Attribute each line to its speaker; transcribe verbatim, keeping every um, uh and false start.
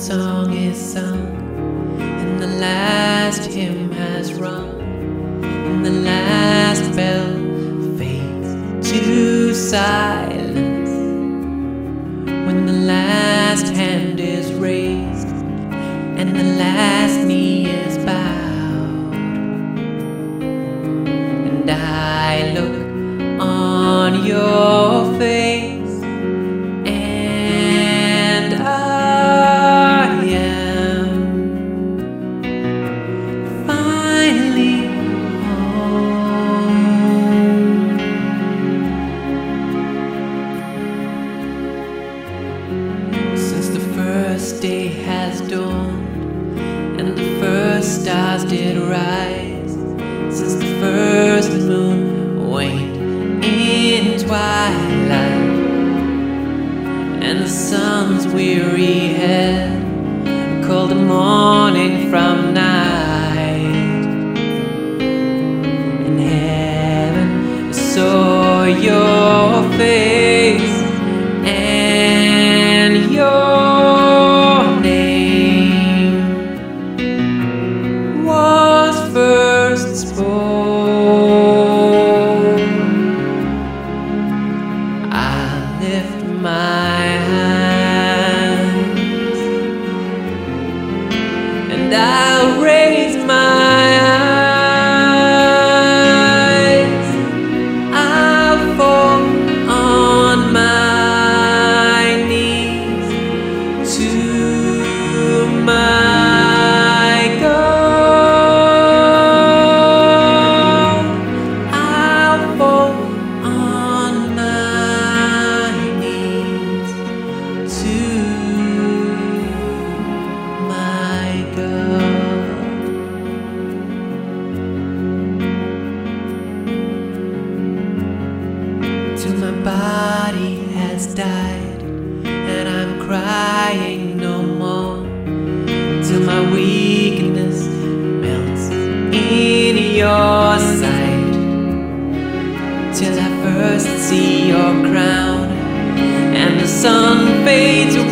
Speaker 1: song is sung, and the last hymn has rung, and the last bell fades to silence, when the last hand is raised and the last knee is bowed, and I look on your face, and I am finally home. Since the first day has dawned and the first stars did rise, since the first moon waned in twilight, and the sun's weary head called the morning from night, in heaven I saw your face, and your name was first spoken. I lift my hands and I'll raise my eyes. I'll fall on my knees to my God. I'll fall on my knees to my God. Till my body has died and I'm crying no more, till my weakness melts in your sight, till I first see your crown and the sun fades